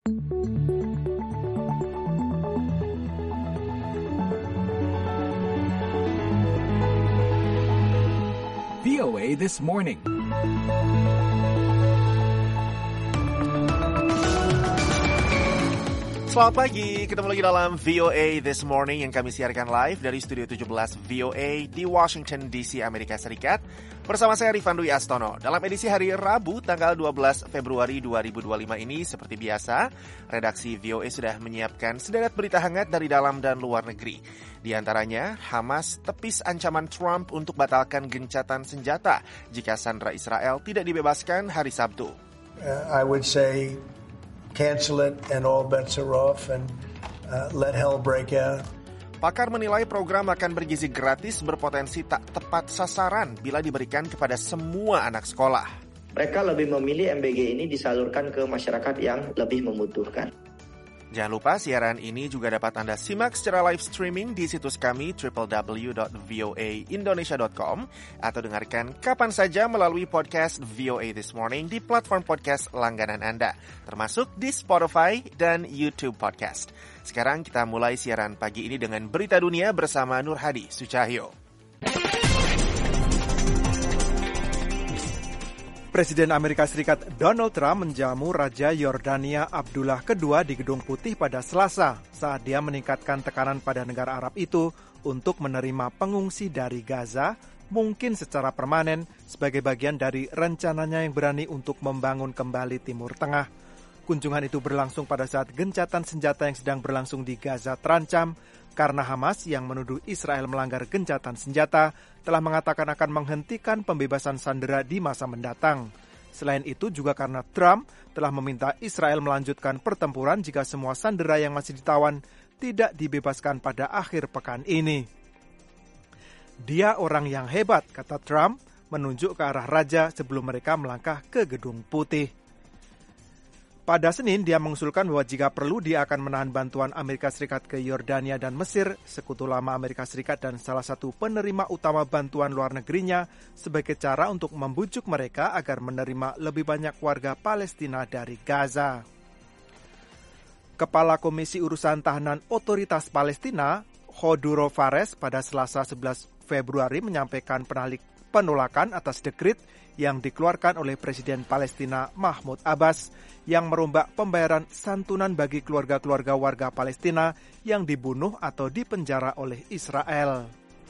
VOA This Morning. Selamat pagi, ketemu lagi dalam VOA This Morning yang kami siarkan live dari Studio 17 VOA di Washington DC, Amerika Serikat. Bersama saya Rifan Dwi Astono. Dalam edisi hari Rabu, tanggal 12 Februari 2025 ini, seperti biasa, redaksi VOA sudah menyiapkan sederet berita hangat dari dalam dan luar negeri. Di antaranya, Hamas tepis ancaman Trump untuk batalkan gencatan senjata jika sandera Israel tidak dibebaskan hari Sabtu. I would say cancel it and all bets are off and let hell break out. Pakar menilai program makan bergizi gratis berpotensi tak tepat sasaran bila diberikan kepada semua anak sekolah. Mereka lebih memilih MBG ini disalurkan ke masyarakat yang lebih membutuhkan. Jangan lupa siaran ini juga dapat Anda simak secara live streaming di situs kami www.voaindonesia.com atau dengarkan kapan saja melalui podcast VOA This Morning di platform podcast langganan Anda, termasuk di Spotify dan YouTube Podcast. Sekarang kita mulai siaran pagi ini dengan berita dunia bersama Nur Hadi Sucahyo. Presiden Amerika Serikat Donald Trump menjamu Raja Yordania Abdullah II di Gedung Putih pada Selasa saat dia meningkatkan tekanan pada negara Arab itu untuk menerima pengungsi dari Gaza, mungkin secara permanen sebagai bagian dari rencananya yang berani untuk membangun kembali Timur Tengah. Kunjungan itu berlangsung pada saat gencatan senjata yang sedang berlangsung di Gaza terancam karena Hamas yang menuduh Israel melanggar gencatan senjata telah mengatakan akan menghentikan pembebasan sandera di masa mendatang. Selain itu juga karena Trump telah meminta Israel melanjutkan pertempuran jika semua sandera yang masih ditawan tidak dibebaskan pada akhir pekan ini. Dia orang yang hebat, kata Trump, menunjuk ke arah raja sebelum mereka melangkah ke Gedung Putih. Pada Senin, dia mengusulkan bahwa jika perlu dia akan menahan bantuan Amerika Serikat ke Yordania dan Mesir, sekutu lama Amerika Serikat dan salah satu penerima utama bantuan luar negerinya, sebagai cara untuk membujuk mereka agar menerima lebih banyak warga Palestina dari Gaza. Kepala Komisi Urusan Tahanan Otoritas Palestina, Hoduro Fares, pada Selasa 11 Februari menyampaikan penolakan atas dekret yang dikeluarkan oleh Presiden Palestina Mahmud Abbas yang merombak pembayaran santunan bagi keluarga-keluarga warga Palestina yang dibunuh atau dipenjara oleh Israel.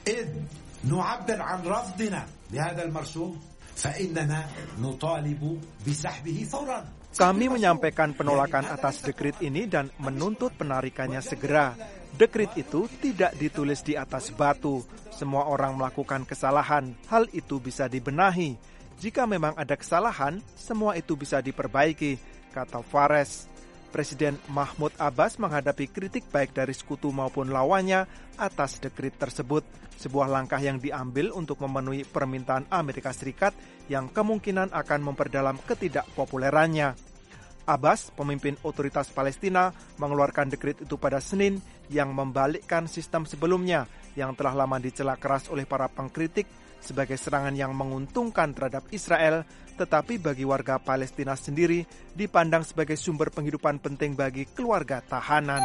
نعبر عن رفضنا لهذا المرسوم فإننا نطالب بسحبه فورا. Kami menyampaikan penolakan atas dekret ini dan menuntut penarikannya segera. Dekret itu tidak ditulis di atas batu. Semua orang melakukan kesalahan. Hal itu bisa dibenahi. Jika memang ada kesalahan, semua itu bisa diperbaiki, kata Fares. Presiden Mahmud Abbas menghadapi kritik baik dari sekutu maupun lawannya atas dekret tersebut, sebuah langkah yang diambil untuk memenuhi permintaan Amerika Serikat yang kemungkinan akan memperdalam ketidakpopulerannya. Abbas, pemimpin otoritas Palestina, mengeluarkan dekret itu pada Senin yang membalikkan sistem sebelumnya yang telah lama dicela keras oleh para pengkritik sebagai serangan yang menguntungkan terhadap Israel, tetapi bagi warga Palestina sendiri dipandang sebagai sumber penghidupan penting bagi keluarga tahanan.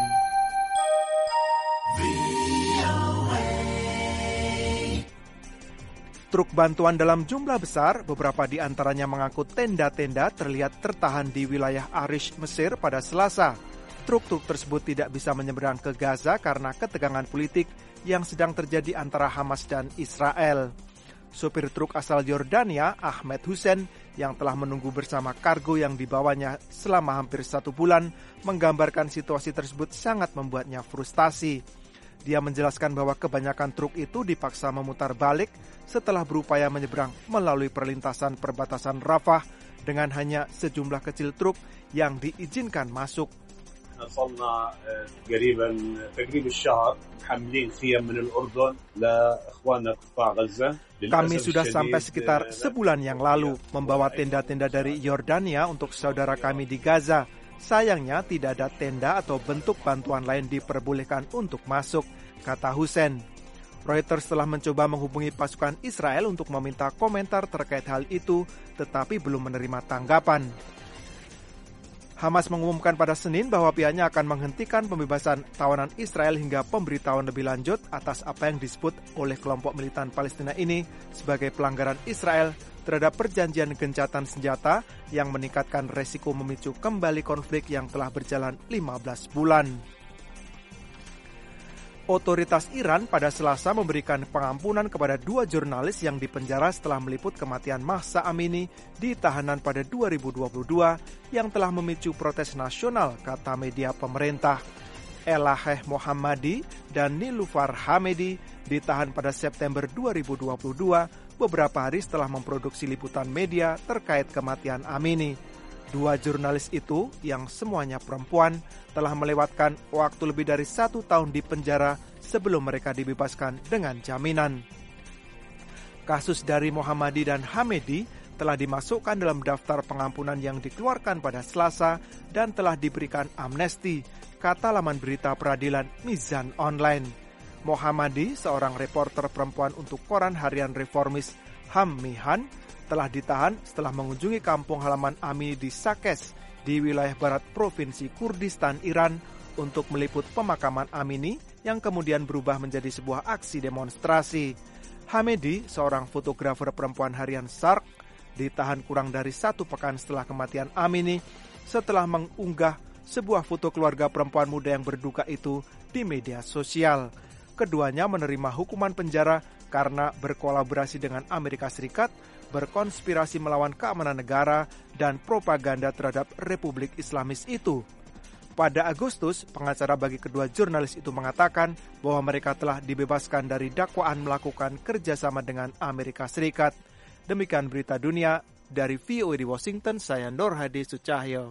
Truk bantuan dalam jumlah besar, beberapa di antaranya mengangkut tenda-tenda, terlihat tertahan di wilayah Arish, Mesir pada Selasa. Truk-truk tersebut tidak bisa menyeberang ke Gaza karena ketegangan politik yang sedang terjadi antara Hamas dan Israel. Sopir truk asal Yordania, Ahmed Hussein, yang telah menunggu bersama kargo yang dibawanya selama hampir 1 bulan, menggambarkan situasi tersebut sangat membuatnya frustasi. Dia menjelaskan bahwa kebanyakan truk itu dipaksa memutar balik setelah berupaya menyeberang melalui perlintasan perbatasan Rafah dengan hanya sejumlah kecil truk yang diizinkan masuk. وصلنا قريبا تقريبا الشهر محملين خيام من الأردن لإخواننا قطاع غزة. Kami sudah sampai sekitar sebulan yang lalu membawa tenda-tenda dari Yordania untuk saudara kami di Gaza. Sayangnya tidak ada tenda atau bentuk bantuan lain diperbolehkan untuk masuk, kata Hussein. Reuters telah mencoba menghubungi pasukan Israel untuk meminta komentar terkait hal itu, tetapi belum menerima tanggapan. Hamas mengumumkan pada Senin bahwa pihaknya akan menghentikan pembebasan tawanan Israel hingga pemberitahuan lebih lanjut atas apa yang disebut oleh kelompok militan Palestina ini sebagai pelanggaran Israel terhadap perjanjian gencatan senjata yang meningkatkan resiko memicu kembali konflik yang telah berjalan 15 bulan. Otoritas Iran pada Selasa memberikan pengampunan kepada 2 jurnalis yang dipenjara setelah meliput kematian Mahsa Amini di tahanan pada 2022 yang telah memicu protes nasional, kata media pemerintah. Elaheh Mohammadi dan Nilufar Hamedi ditahan pada September 2022, beberapa hari setelah memproduksi liputan media terkait kematian Amini. 2 jurnalis itu, yang semuanya perempuan, telah melewatkan waktu lebih dari 1 tahun di penjara sebelum mereka dibebaskan dengan jaminan. Kasus dari Mohammadi dan Hamedi telah dimasukkan dalam daftar pengampunan yang dikeluarkan pada Selasa dan telah diberikan amnesti, kata laman berita peradilan Mizan Online. Mohammadi, seorang reporter perempuan untuk koran harian reformis Ham-Mihan, telah ditahan setelah mengunjungi kampung halaman Amini di Sakes di wilayah barat Provinsi Kurdistan, Iran untuk meliput pemakaman Amini yang kemudian berubah menjadi sebuah aksi demonstrasi. Hamedi, seorang fotografer perempuan harian Sark, ditahan kurang dari 1 pekan setelah kematian Amini setelah mengunggah sebuah foto keluarga perempuan muda yang berduka itu di media sosial. Keduanya menerima hukuman penjara karena berkolaborasi dengan Amerika Serikat, berkonspirasi melawan keamanan negara, dan propaganda terhadap Republik Islamis itu. Pada Agustus, pengacara bagi kedua jurnalis itu mengatakan bahwa mereka telah dibebaskan dari dakwaan melakukan kerjasama dengan Amerika Serikat. Demikian berita dunia dari VOA di Washington, saya Nur Hadi Sucahyo.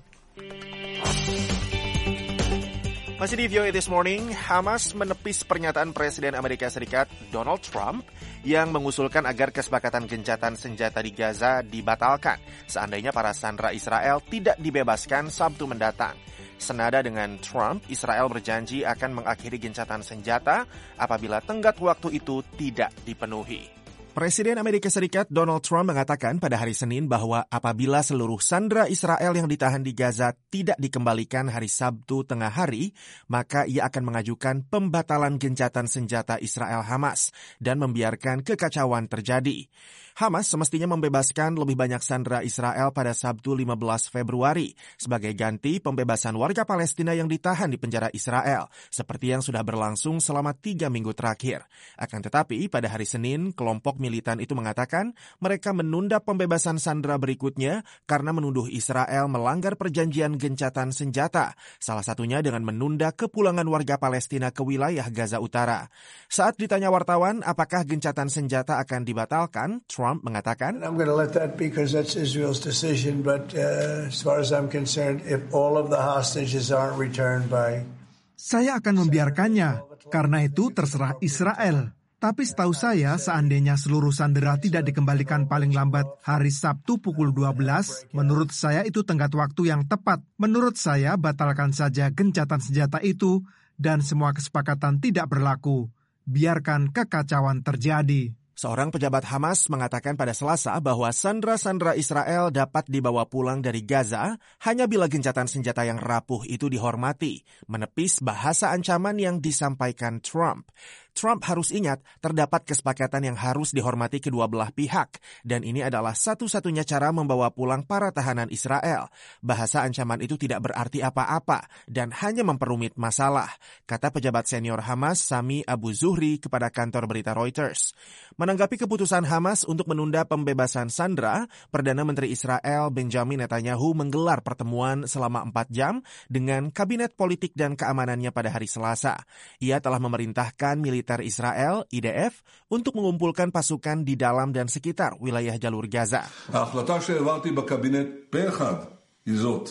Masih di VOA This Morning, Hamas menepis pernyataan Presiden Amerika Serikat Donald Trump yang mengusulkan agar kesepakatan gencatan senjata di Gaza dibatalkan seandainya para sandera Israel tidak dibebaskan Sabtu mendatang. Senada dengan Trump, Israel berjanji akan mengakhiri gencatan senjata apabila tenggat waktu itu tidak dipenuhi. Presiden Amerika Serikat Donald Trump mengatakan pada hari Senin bahwa apabila seluruh sandera Israel yang ditahan di Gaza tidak dikembalikan hari Sabtu tengah hari, maka ia akan mengajukan pembatalan gencatan senjata Israel Hamas dan membiarkan kekacauan terjadi. Hamas semestinya membebaskan lebih banyak sandera Israel pada Sabtu 15 Februari sebagai ganti pembebasan warga Palestina yang ditahan di penjara Israel, seperti yang sudah berlangsung selama 3 minggu terakhir. Akan tetapi, pada hari Senin, kelompok militan itu mengatakan mereka menunda pembebasan sandera berikutnya karena menuduh Israel melanggar perjanjian gencatan senjata, salah satunya dengan menunda kepulangan warga Palestina ke wilayah Gaza Utara. Saat ditanya wartawan apakah gencatan senjata akan dibatalkan, Trump mengatakan, I'm going to let that because that's Israel's decision, but as far as I'm concerned, if all of the hostages aren't returned by... Saya akan membiarkannya, karena itu terserah Israel. Tapi setahu saya, seandainya seluruh sandera tidak dikembalikan paling lambat hari Sabtu pukul 12, menurut saya itu tenggat waktu yang tepat. Menurut saya, batalkan saja gencatan senjata itu dan semua kesepakatan tidak berlaku. Biarkan kekacauan terjadi. Seorang pejabat Hamas mengatakan pada Selasa bahwa sandera-sandera Israel dapat dibawa pulang dari Gaza hanya bila gencatan senjata yang rapuh itu dihormati, menepis bahasa ancaman yang disampaikan Trump. Trump harus ingat terdapat kesepakatan yang harus dihormati kedua belah pihak, dan ini adalah satu-satunya cara membawa pulang para tahanan Israel. Bahasa ancaman itu tidak berarti apa-apa dan hanya memperumit masalah, kata pejabat senior Hamas Sami Abu Zuhri kepada kantor berita Reuters. Menanggapi keputusan Hamas untuk menunda pembebasan sandera, Perdana Menteri Israel Benjamin Netanyahu menggelar pertemuan selama 4 jam dengan Kabinet Politik dan Keamanannya pada hari Selasa. Ia telah memerintahkan militer Israel, IDF, untuk mengumpulkan pasukan di dalam dan sekitar wilayah jalur Gaza. ההחלטה שהעברתי בקבינט פה אחד היא זאת.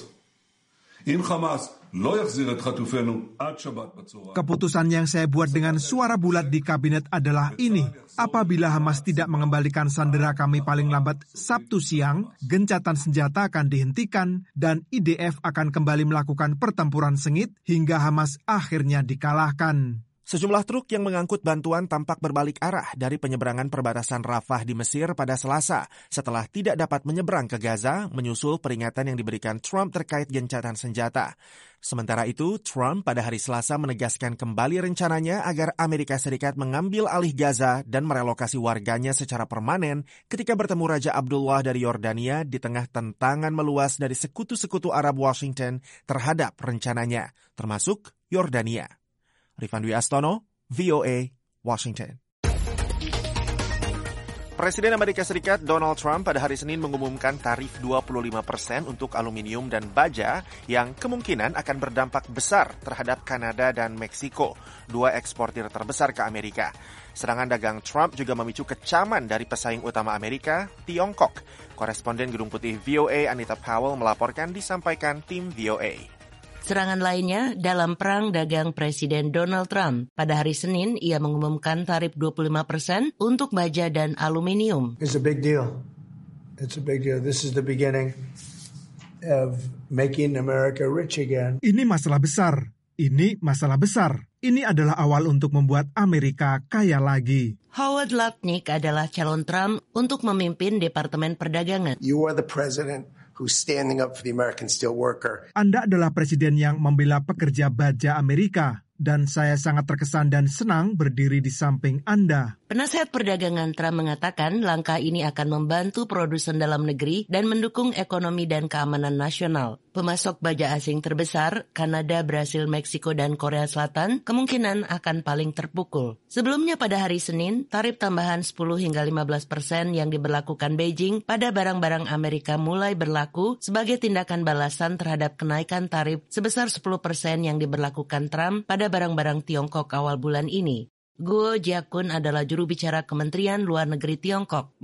אם חמאס לא יחזיר את חטופינו עד שבת בצהריים. Keputusan yang saya buat dengan suara bulat di kabinet adalah ini. Apabila Hamas tidak mengembalikan sandera kami paling lambat Sabtu siang, gencatan senjata akan dihentikan dan IDF akan kembali melakukan pertempuran sengit hingga Hamas akhirnya dikalahkan. Sejumlah truk yang mengangkut bantuan tampak berbalik arah dari penyeberangan perbatasan Rafah di Mesir pada Selasa setelah tidak dapat menyeberang ke Gaza menyusul peringatan yang diberikan Trump terkait gencatan senjata. Sementara itu, Trump pada hari Selasa menegaskan kembali rencananya agar Amerika Serikat mengambil alih Gaza dan merelokasi warganya secara permanen ketika bertemu Raja Abdullah dari Yordania di tengah tentangan meluas dari sekutu-sekutu Arab Washington terhadap rencananya, termasuk Yordania. Rifan Dwi Astono, VOA, Washington. Presiden Amerika Serikat Donald Trump pada hari Senin mengumumkan tarif 25% untuk aluminium dan baja yang kemungkinan akan berdampak besar terhadap Kanada dan Meksiko, dua eksportir terbesar ke Amerika. Serangan dagang Trump juga memicu kecaman dari pesaing utama Amerika, Tiongkok. Koresponden Gedung Putih VOA Anita Powell melaporkan disampaikan tim VOA. Serangan lainnya dalam perang dagang Presiden Donald Trump. Pada hari Senin, ia mengumumkan tarif 25% untuk baja dan aluminium. It's a big deal. It's a big deal. This is the beginning of making America rich again. Ini masalah besar. Ini masalah besar. Ini adalah awal untuk membuat Amerika kaya lagi. Howard Lutnick adalah calon Trump untuk memimpin Departemen Perdagangan. You are the president who's standing up for the American steelworker. Anda adalah presiden yang membela pekerja baja Amerika, dan saya sangat terkesan dan senang berdiri di samping Anda. Penasihat perdagangan Trump mengatakan langkah ini akan membantu produsen dalam negeri dan mendukung ekonomi dan keamanan nasional. Pemasok baja asing terbesar, Kanada, Brasil, Meksiko, dan Korea Selatan, kemungkinan akan paling terpukul. Sebelumnya pada hari Senin, tarif tambahan 10 hingga 15% yang diberlakukan Beijing pada barang-barang Amerika mulai berlaku sebagai tindakan balasan terhadap kenaikan tarif sebesar 10% yang diberlakukan Trump pada barang-barang Tiongkok awal bulan ini. Guo Jiakun adalah juru bicara Kementerian Luar Negeri Tiongkok.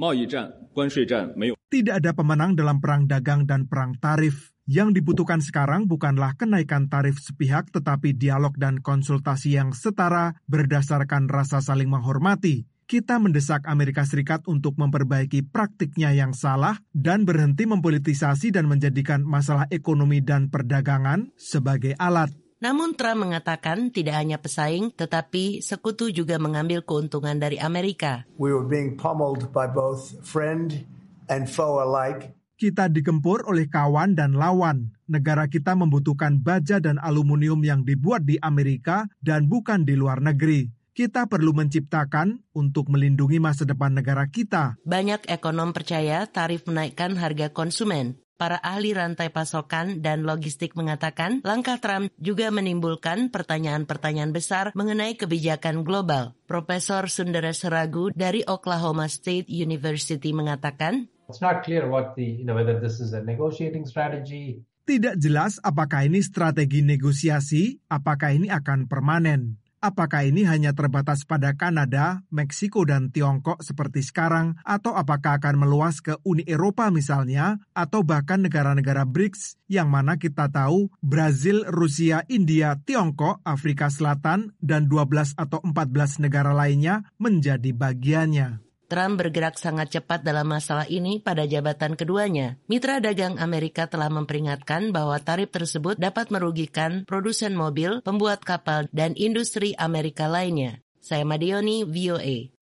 Tidak ada pemenang dalam perang dagang dan perang tarif. Yang dibutuhkan sekarang bukanlah kenaikan tarif sepihak tetapi dialog dan konsultasi yang setara berdasarkan rasa saling menghormati. Kita mendesak Amerika Serikat untuk memperbaiki praktiknya yang salah dan berhenti mempolitisasi dan menjadikan masalah ekonomi dan perdagangan sebagai alat. Namun Trump mengatakan tidak hanya pesaing, tetapi sekutu juga mengambil keuntungan dari Amerika. We were being pummeled by both friend and foe alike. Kita digempur oleh kawan dan lawan. Negara kita membutuhkan baja dan aluminium yang dibuat di Amerika dan bukan di luar negeri. Kita perlu menciptakan untuk melindungi masa depan negara kita. Banyak ekonom percaya tarif menaikkan harga konsumen. Para ahli rantai pasokan dan logistik mengatakan langkah Trump juga menimbulkan pertanyaan-pertanyaan besar mengenai kebijakan global. Profesor Sundaresh Ragu dari Oklahoma State University mengatakan, it's not clear whether this is a negotiating strategy. Tidak jelas apakah ini strategi negosiasi, apakah ini akan permanen. Apakah ini hanya terbatas pada Kanada, Meksiko, dan Tiongkok seperti sekarang, atau apakah akan meluas ke Uni Eropa misalnya, atau bahkan negara-negara BRICS, yang mana kita tahu Brazil, Rusia, India, Tiongkok, Afrika Selatan, dan 12 atau 14 negara lainnya menjadi bagiannya. Trump bergerak sangat cepat dalam masalah ini pada jabatan keduanya. Mitra dagang Amerika telah memperingatkan bahwa tarif tersebut dapat merugikan produsen mobil, pembuat kapal, dan industri Amerika lainnya. Saya Madioni, VOA.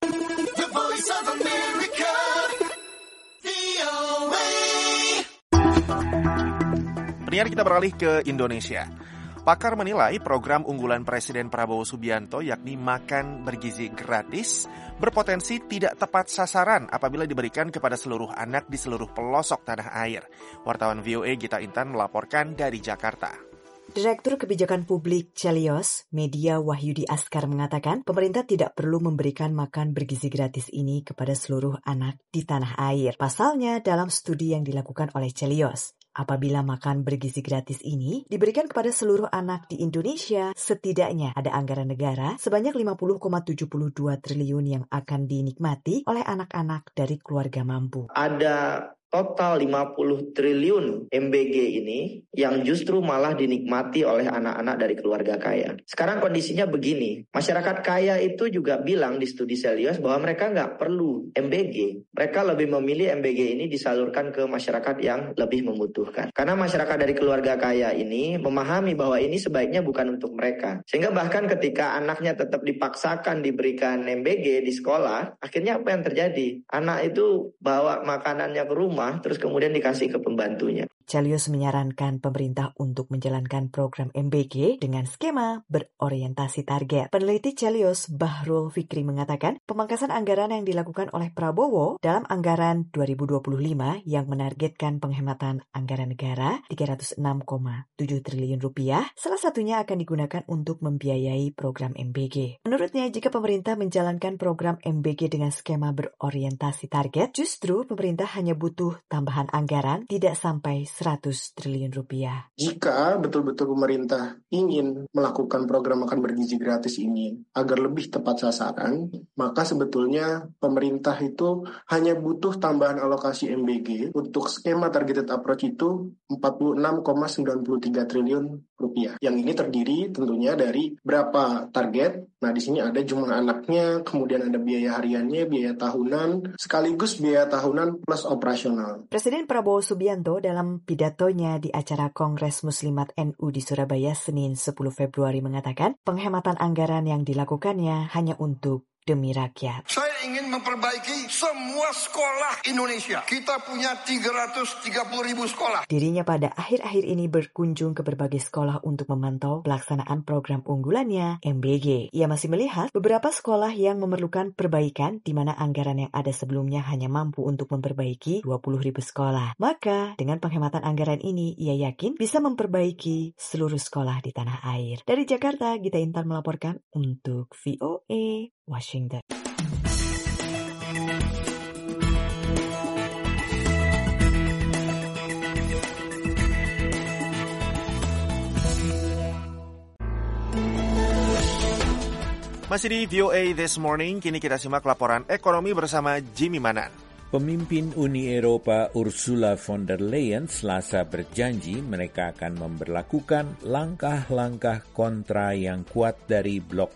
Pendengar, kita beralih ke Indonesia. Pakar menilai program unggulan Presiden Prabowo Subianto yakni makan bergizi gratis berpotensi tidak tepat sasaran apabila diberikan kepada seluruh anak di seluruh pelosok tanah air. Wartawan VOA Gita Intan melaporkan dari Jakarta. Direktur Kebijakan Publik Celios, Media Wahyudi Askar mengatakan pemerintah tidak perlu memberikan makan bergizi gratis ini kepada seluruh anak di tanah air. Pasalnya dalam studi yang dilakukan oleh Celios, apabila makan bergizi gratis ini diberikan kepada seluruh anak di Indonesia, setidaknya ada anggaran negara sebanyak 50,72 triliun yang akan dinikmati oleh anak-anak dari keluarga mampu. Ada total 50 triliun MBG ini yang justru malah dinikmati oleh anak-anak dari keluarga kaya. Sekarang kondisinya begini, masyarakat kaya itu juga bilang di studi Celios bahwa mereka nggak perlu MBG. Mereka lebih memilih MBG ini disalurkan ke masyarakat yang lebih membutuhkan. Karena masyarakat dari keluarga kaya ini memahami bahwa ini sebaiknya bukan untuk mereka. Sehingga bahkan ketika anaknya tetap dipaksakan diberikan MBG di sekolah, akhirnya apa yang terjadi? Anak itu bawa makanannya ke rumah, terus kemudian dikasih ke pembantunya. Celios menyarankan pemerintah untuk menjalankan program MBG dengan skema berorientasi target. Peneliti Celios, Bahrul Fikri, mengatakan pemangkasan anggaran yang dilakukan oleh Prabowo dalam anggaran 2025 yang menargetkan penghematan anggaran negara 306,7 triliun rupiah, salah satunya akan digunakan untuk membiayai program MBG. Menurutnya, jika pemerintah menjalankan program MBG dengan skema berorientasi target, justru pemerintah hanya butuh tambahan anggaran tidak sampai 100 triliun rupiah. Jika betul-betul pemerintah ingin melakukan program makan bergizi gratis ini agar lebih tepat sasaran, maka sebetulnya pemerintah itu hanya butuh tambahan alokasi MBG untuk skema targeted approach itu 46,93 triliun rupiah. Yang ini terdiri tentunya dari berapa target. Nah, di sini ada jumlah anaknya, kemudian ada biaya hariannya, biaya tahunan, sekaligus biaya tahunan plus operasional. Presiden Prabowo Subianto dalam pidatonya di acara Kongres Muslimat NU di Surabaya Senin 10 Februari mengatakan penghematan anggaran yang dilakukannya hanya untuk demi rakyat. Saya ingin memperbaiki semua sekolah Indonesia. Kita punya 330.000 sekolah. Dirinya pada akhir-akhir ini berkunjung ke berbagai sekolah untuk memantau pelaksanaan program unggulannya, MBG. Ia masih melihat beberapa sekolah yang memerlukan perbaikan di mana anggaran yang ada sebelumnya hanya mampu untuk memperbaiki 20.000 sekolah. Maka, dengan penghematan anggaran ini, ia yakin bisa memperbaiki seluruh sekolah di tanah air. Dari Jakarta, Gita Intan melaporkan untuk VOA Washington. Masih di VOA This Morning, kini kita simak laporan ekonomi bersama Jimmy Manan. Pemimpin Uni Eropa Ursula von der Leyen Selasa berjanji mereka akan memberlakukan langkah-langkah kontra yang kuat dari blok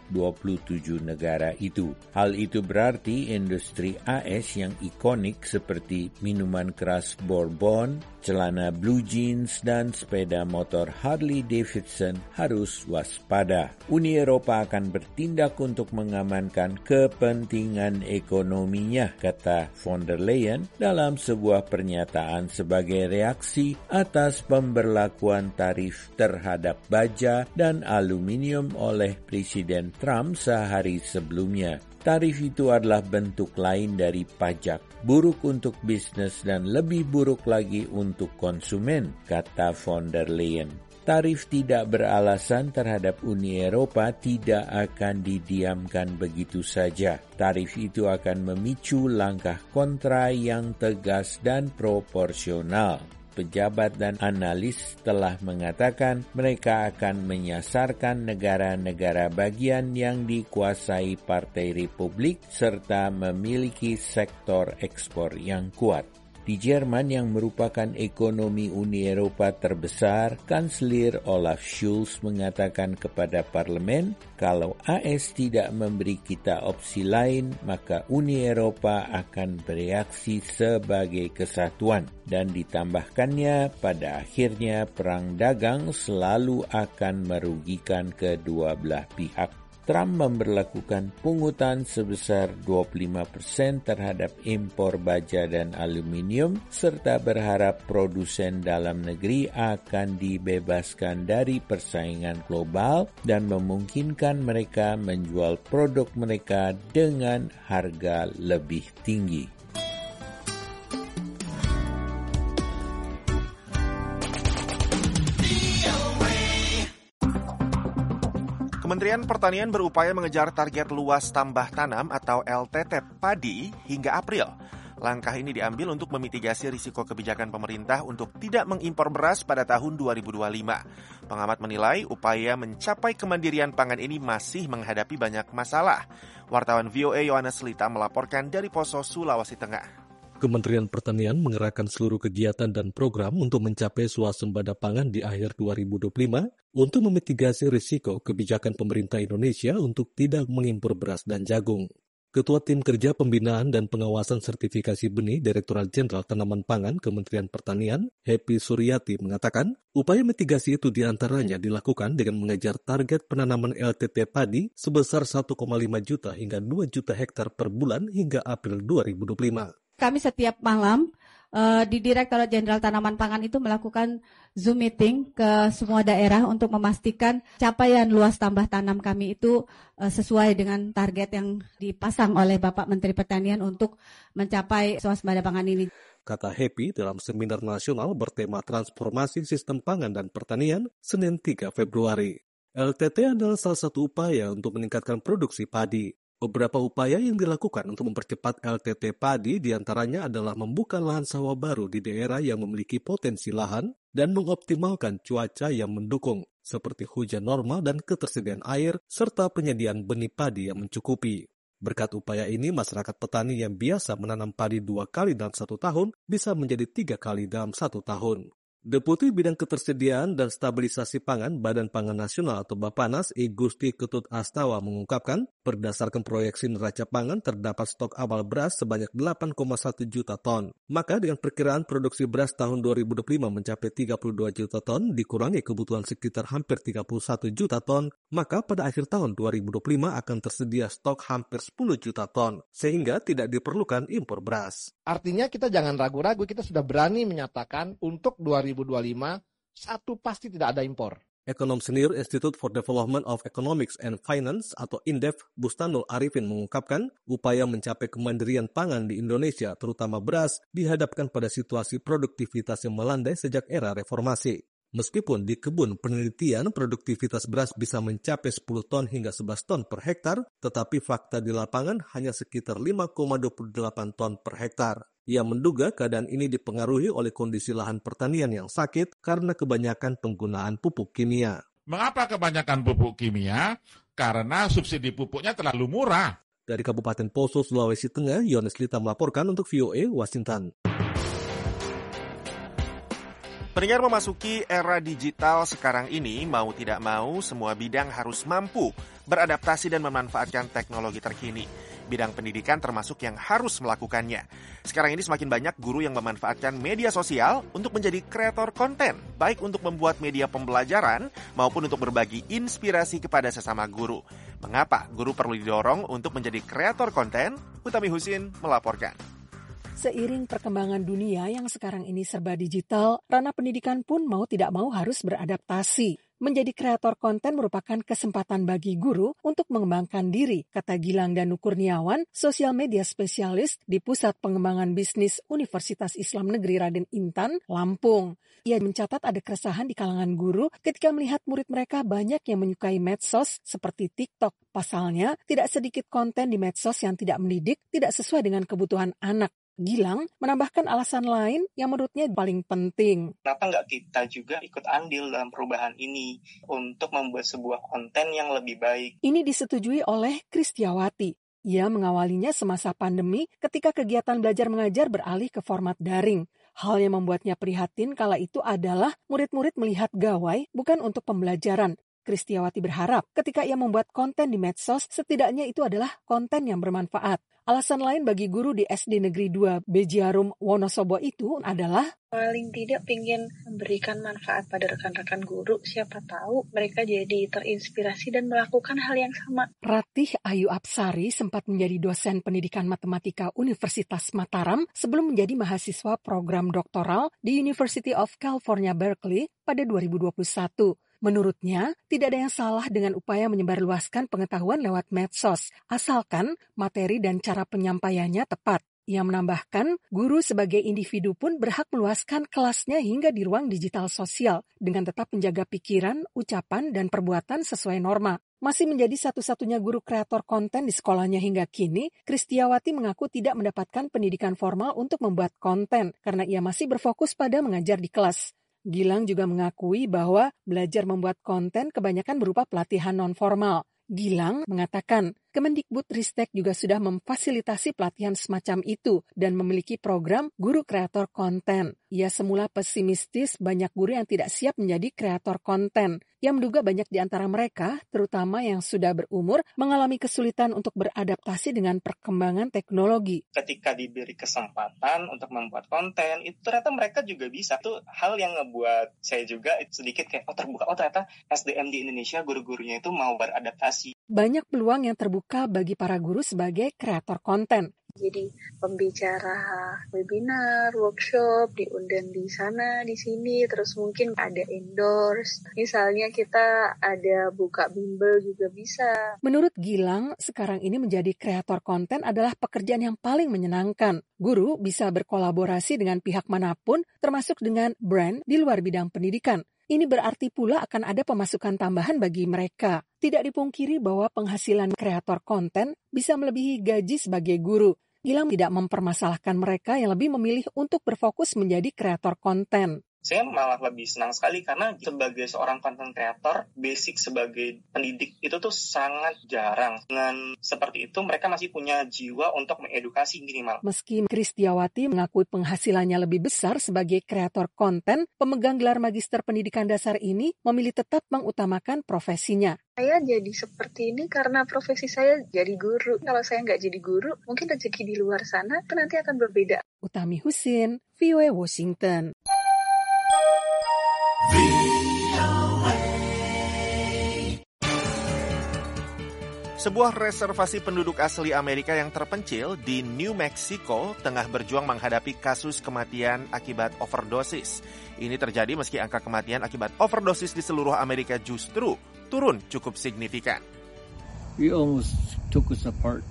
27 negara itu. Hal itu berarti industri AS yang ikonik seperti minuman keras Bourbon, celana blue jeans, dan sepeda motor Harley Davidson harus waspada. Uni Eropa akan bertindak untuk mengamankan kepentingan ekonominya, kata von der Leyen dalam sebuah pernyataan sebagai reaksi atas pemberlakuan tarif terhadap baja dan aluminium oleh Presiden Trump sehari sebelumnya. Tarif itu adalah bentuk lain dari pajak, buruk untuk bisnis dan lebih buruk lagi untuk konsumen, kata von der Leyen. Tarif tidak beralasan terhadap Uni Eropa tidak akan didiamkan begitu saja. Tarif itu akan memicu langkah kontra yang tegas dan proporsional. Pejabat dan analis telah mengatakan mereka akan menyasarkan negara-negara bagian yang dikuasai Partai Republik serta memiliki sektor ekspor yang kuat. Di Jerman yang merupakan ekonomi Uni Eropa terbesar, Kanselir Olaf Scholz mengatakan kepada parlemen, kalau AS tidak memberi kita opsi lain, maka Uni Eropa akan bereaksi sebagai kesatuan. Dan ditambahkannya, pada akhirnya perang dagang selalu akan merugikan kedua belah pihak. Trump memberlakukan pungutan sebesar 25% terhadap impor baja dan aluminium, serta berharap produsen dalam negeri akan dibebaskan dari persaingan global dan memungkinkan mereka menjual produk mereka dengan harga lebih tinggi. Kementerian Pertanian berupaya mengejar target luas tambah tanam atau LTT padi hingga April. Langkah ini diambil untuk memitigasi risiko kebijakan pemerintah untuk tidak mengimpor beras pada tahun 2025. Pengamat menilai upaya mencapai kemandirian pangan ini masih menghadapi banyak masalah. Wartawan VOA Yohanes Lita melaporkan dari Poso, Sulawesi Tengah. Kementerian Pertanian mengerahkan seluruh kegiatan dan program untuk mencapai swasembada pangan di akhir 2025 untuk memitigasi risiko kebijakan pemerintah Indonesia untuk tidak mengimpor beras dan jagung. Ketua Tim Kerja Pembinaan dan Pengawasan Sertifikasi Benih Direktorat Jenderal Tanaman Pangan Kementerian Pertanian, Happy Suryati, mengatakan upaya mitigasi itu diantaranya dilakukan dengan mengejar target penanaman LTT padi sebesar 1,5 juta hingga 2 juta hektar per bulan hingga April 2025. Kami setiap malam di Direktorat Jenderal Tanaman Pangan itu melakukan Zoom meeting ke semua daerah untuk memastikan capaian luas tambah tanam kami itu sesuai dengan target yang dipasang oleh Bapak Menteri Pertanian untuk mencapai swasembada pangan ini. Kata Happy dalam seminar nasional bertema Transformasi Sistem Pangan dan Pertanian Senin 3 Februari. LTT adalah salah satu upaya untuk meningkatkan produksi padi. Beberapa upaya yang dilakukan untuk mempercepat LTT padi diantaranya adalah membuka lahan sawah baru di daerah yang memiliki potensi lahan dan mengoptimalkan cuaca yang mendukung, seperti hujan normal dan ketersediaan air, serta penyediaan benih padi yang mencukupi. Berkat upaya ini, masyarakat petani yang biasa menanam padi 2 kali dalam 1 tahun bisa menjadi 3 kali dalam 1 tahun. Deputi Bidang Ketersediaan dan Stabilisasi Pangan Badan Pangan Nasional atau Bappenas, I Gusti Ketut Astawa mengungkapkan, berdasarkan proyeksi neraca pangan terdapat stok awal beras sebanyak 8,1 juta ton. Maka dengan perkiraan produksi beras tahun 2025 mencapai 32 juta ton, dikurangi kebutuhan sekitar hampir 31 juta ton, maka pada akhir tahun 2025 akan tersedia stok hampir 10 juta ton, sehingga tidak diperlukan impor beras. Artinya kita jangan ragu-ragu, kita sudah berani menyatakan untuk 2025 satu pasti tidak ada impor. Ekonom senior Institute for Development of Economics and Finance atau INDEF, Bustanul Arifin mengungkapkan upaya mencapai kemandirian pangan di Indonesia, terutama beras, dihadapkan pada situasi produktivitas yang melandai sejak era reformasi. Meskipun di kebun penelitian produktivitas beras bisa mencapai 10 ton hingga 11 ton per hektar, tetapi fakta di lapangan hanya sekitar 5,28 ton per hektar. Ia menduga keadaan ini dipengaruhi oleh kondisi lahan pertanian yang sakit karena kebanyakan penggunaan pupuk kimia. Mengapa kebanyakan pupuk kimia? Karena subsidi pupuknya terlalu murah. Dari Kabupaten Poso, Sulawesi Tengah, Yones Lita melaporkan untuk VOA Washington. Pendengar, memasuki era digital sekarang ini, mau tidak mau, semua bidang harus mampu beradaptasi dan memanfaatkan teknologi terkini. Bidang pendidikan termasuk yang harus melakukannya. Sekarang ini semakin banyak guru yang memanfaatkan media sosial untuk menjadi kreator konten, baik untuk membuat media pembelajaran maupun untuk berbagi inspirasi kepada sesama guru. Mengapa guru perlu didorong untuk menjadi kreator konten? Utami Husin melaporkan. Seiring perkembangan dunia yang sekarang ini serba digital, ranah pendidikan pun mau tidak mau harus beradaptasi. Menjadi kreator konten merupakan kesempatan bagi guru untuk mengembangkan diri, kata Gilang Danu Kurniawan, sosial media spesialis di Pusat Pengembangan Bisnis Universitas Islam Negeri Raden Intan, Lampung. Ia mencatat ada keresahan di kalangan guru ketika melihat murid mereka banyak yang menyukai medsos seperti TikTok. Pasalnya, tidak sedikit konten di medsos yang tidak mendidik, tidak sesuai dengan kebutuhan anak. Gilang menambahkan alasan lain yang menurutnya paling penting. Kenapa nggak kita juga ikut andil dalam perubahan ini untuk membuat sebuah konten yang lebih baik? Ini disetujui oleh Kristiawati. Ia mengawalinya semasa pandemi ketika kegiatan belajar mengajar beralih ke format daring. Hal yang membuatnya prihatin kala itu adalah murid-murid melihat gawai bukan untuk pembelajaran. Kristiawati berharap ketika ia membuat konten di medsos, setidaknya itu adalah konten yang bermanfaat. Alasan lain bagi guru di SD Negeri 2 Bejiarum Wonosobo itu adalah paling tidak ingin memberikan manfaat pada rekan-rekan guru. Siapa tahu mereka jadi terinspirasi dan melakukan hal yang sama. Ratih Ayu Apsari sempat menjadi dosen pendidikan matematika Universitas Mataram sebelum menjadi mahasiswa program doktoral di University of California Berkeley pada 2021. Menurutnya, tidak ada yang salah dengan upaya menyebarluaskan pengetahuan lewat medsos, asalkan materi dan cara penyampaiannya tepat. Ia menambahkan, guru sebagai individu pun berhak meluaskan kelasnya hingga di ruang digital sosial, dengan tetap menjaga pikiran, ucapan, dan perbuatan sesuai norma. Masih menjadi satu-satunya guru kreator konten di sekolahnya hingga kini, Kristiawati mengaku tidak mendapatkan pendidikan formal untuk membuat konten, karena ia masih berfokus pada mengajar di kelas. Gilang juga mengakui bahwa belajar membuat konten kebanyakan berupa pelatihan non-formal. Gilang mengatakan, Kemendikbudristek juga sudah memfasilitasi pelatihan semacam itu dan memiliki program guru kreator konten. Ia semula pesimistis banyak guru yang tidak siap menjadi kreator konten. Ia menduga banyak di antara mereka, terutama yang sudah berumur, mengalami kesulitan untuk beradaptasi dengan perkembangan teknologi. Ketika diberi kesempatan untuk membuat konten, itu ternyata mereka juga bisa. Itu hal yang ngebuat saya juga sedikit kayak terbuka. Ternyata SDM di Indonesia guru-gurunya itu mau beradaptasi. Banyak peluang yang terbuka bagi para guru sebagai kreator konten. Jadi pembicara webinar, workshop, diundang di sana, di sini, terus mungkin ada endorse. Misalnya kita ada buka bimbel juga bisa. Menurut Gilang, sekarang ini menjadi kreator konten adalah pekerjaan yang paling menyenangkan. Guru bisa berkolaborasi dengan pihak manapun, termasuk dengan brand di luar bidang pendidikan. Ini berarti pula akan ada pemasukan tambahan bagi mereka. Tidak dipungkiri bahwa penghasilan kreator konten bisa melebihi gaji sebagai guru. Gilang tidak mempermasalahkan mereka yang lebih memilih untuk berfokus menjadi kreator konten. Saya malah lebih senang sekali karena sebagai seorang content creator, basic sebagai pendidik itu tuh sangat jarang. Dengan seperti itu mereka masih punya jiwa untuk mengedukasi minimal. Meski Kristiawati mengakui penghasilannya lebih besar sebagai kreator konten, pemegang gelar Magister Pendidikan Dasar ini memilih tetap mengutamakan profesinya. Saya jadi seperti ini karena profesi saya jadi guru. Kalau saya nggak jadi guru, mungkin rezeki di luar sana itu nanti akan berbeda. Utami Husin, VOA Washington. Sebuah reservasi penduduk asli Amerika yang terpencil di New Mexico tengah berjuang menghadapi kasus kematian akibat overdosis. Ini terjadi meski angka kematian akibat overdosis di seluruh Amerika justru turun cukup signifikan. We almost took us apart.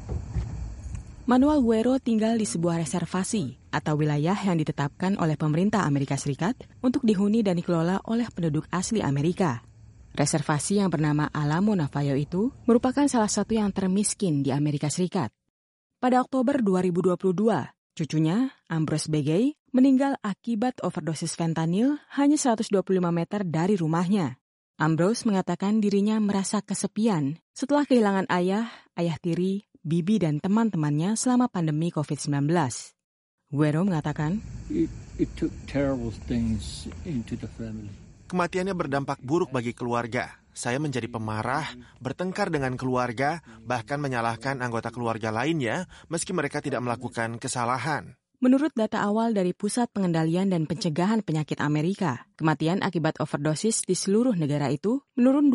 Manuel Guerrero tinggal di sebuah reservasi atau wilayah yang ditetapkan oleh pemerintah Amerika Serikat untuk dihuni dan dikelola oleh penduduk asli Amerika. Reservasi yang bernama Alamo Navajo itu merupakan salah satu yang termiskin di Amerika Serikat. Pada Oktober 2022, cucunya, Ambrose Begay, meninggal akibat overdosis fentanyl hanya 125 meter dari rumahnya. Ambrose mengatakan dirinya merasa kesepian setelah kehilangan ayah tiri, bibi, dan teman-temannya selama pandemi COVID-19. Guerrero mengatakan, It took terrible things into the family. Kematiannya berdampak buruk bagi keluarga. Saya menjadi pemarah, bertengkar dengan keluarga, bahkan menyalahkan anggota keluarga lainnya meski mereka tidak melakukan kesalahan. Menurut data awal dari Pusat Pengendalian dan Pencegahan Penyakit Amerika, kematian akibat overdosis di seluruh negara itu menurun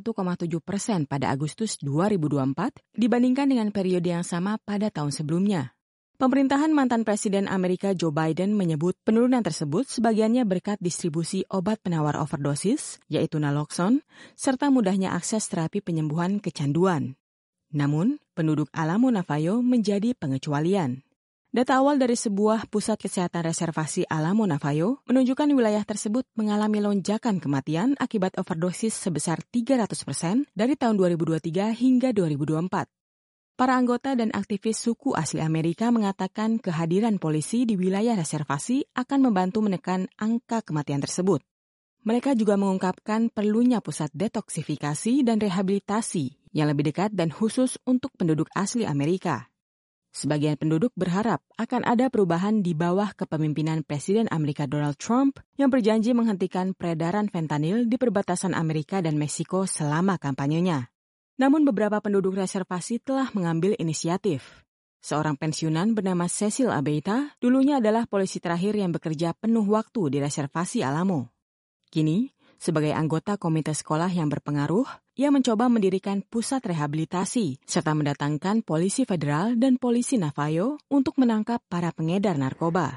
21,7% pada Agustus 2024 dibandingkan dengan periode yang sama pada tahun sebelumnya. Pemerintahan mantan Presiden Amerika Joe Biden menyebut penurunan tersebut sebagiannya berkat distribusi obat penawar overdosis, yaitu naloxone, serta mudahnya akses terapi penyembuhan kecanduan. Namun, penduduk Alamo Navajo menjadi pengecualian. Data awal dari sebuah pusat kesehatan reservasi Alamo Navajo menunjukkan wilayah tersebut mengalami lonjakan kematian akibat overdosis sebesar 300% dari tahun 2023 hingga 2024. Para anggota dan aktivis suku asli Amerika mengatakan kehadiran polisi di wilayah reservasi akan membantu menekan angka kematian tersebut. Mereka juga mengungkapkan perlunya pusat detoksifikasi dan rehabilitasi yang lebih dekat dan khusus untuk penduduk asli Amerika. Sebagian penduduk berharap akan ada perubahan di bawah kepemimpinan Presiden Amerika Donald Trump yang berjanji menghentikan peredaran fentanyl di perbatasan Amerika dan Meksiko selama kampanyenya. Namun beberapa penduduk reservasi telah mengambil inisiatif. Seorang pensiunan bernama Cecil Abeita dulunya adalah polisi terakhir yang bekerja penuh waktu di reservasi Alamo. Kini, sebagai anggota komite sekolah yang berpengaruh, ia mencoba mendirikan pusat rehabilitasi serta mendatangkan polisi federal dan polisi Navajo untuk menangkap para pengedar narkoba.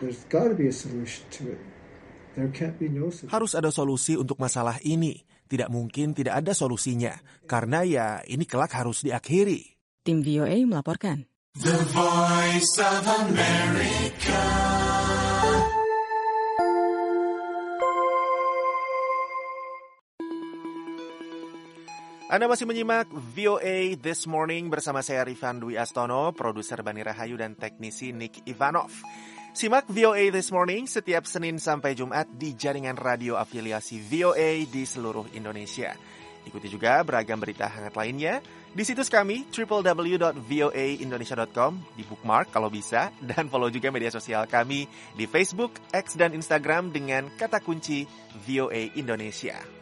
Harus ada solusi untuk masalah ini. Tidak mungkin tidak ada solusinya, karena ya ini kelak harus diakhiri. Tim VOA melaporkan. The Voice of America. Anda masih menyimak VOA This Morning bersama saya Rifan Dwi Astono, produser Bani Rahayu dan teknisi Nick Ivanov. Simak VOA This Morning setiap Senin sampai Jumat di jaringan radio afiliasi VOA di seluruh Indonesia. Ikuti juga beragam berita hangat lainnya Di situs kami, www.voaindonesia.com, di bookmark kalau bisa, dan follow juga media sosial kami di Facebook, X, dan Instagram dengan kata kunci VOA Indonesia.